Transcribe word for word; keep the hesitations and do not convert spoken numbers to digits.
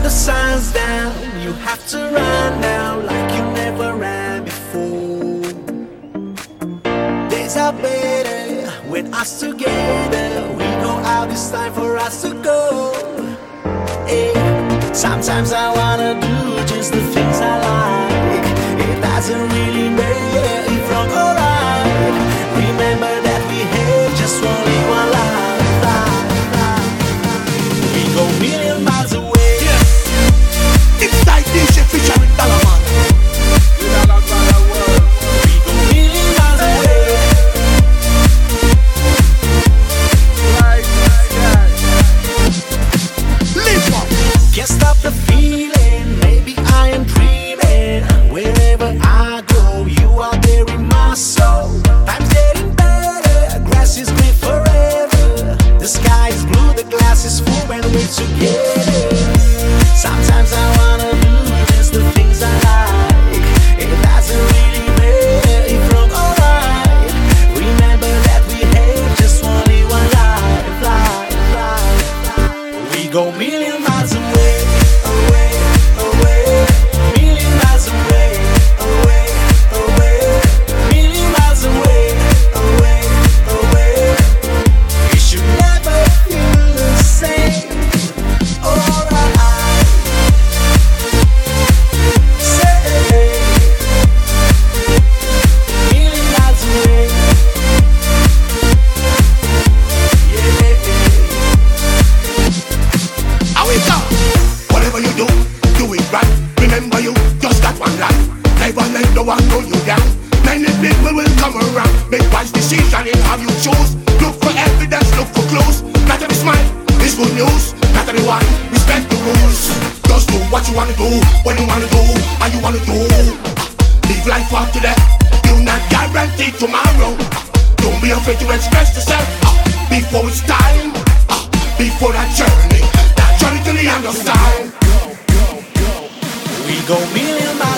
the sun's down, you have to run now like you never ran before. Days are better with us together. We go out, it's time for us to go. Hey, sometimes I wanna do just the things I like. It doesn't really matter if wrong or right. Remember that we have just only one life. We go million miles away. Yeah. It's like D J Fisher and Dalaman. We go million miles away. Like that. Live up. Can't stop the feeling, maybe I am dreaming. Wherever I go, you are there in my soul. Time's getting better, grass is green forever. The sky is blue, the glass is full when we're together. Sometimes I wanna do just the things I like. It doesn't really matter if wrong or right. Remember that we have just only one life, life, life. We go million miles away, away, away. Million miles away, away, away. Million miles away, away, away. We should never feel the same. Alright. Say, million miles away. Yeah. How it go? Whatever you do, do it right. Remember you just got one life. Never let no one know you down. Many people will come around. Make wise decision in how you choose. Look for evidence, look for clues. Not every smile is good news. Not everyone respect the rules. Just do what you wanna do, when you wanna do, how you wanna do. Live life up to that. You're not guaranteed tomorrow. Don't be afraid to express yourself uh, before it's time. Uh, before that journey, that journey to the end of time. We go million miles.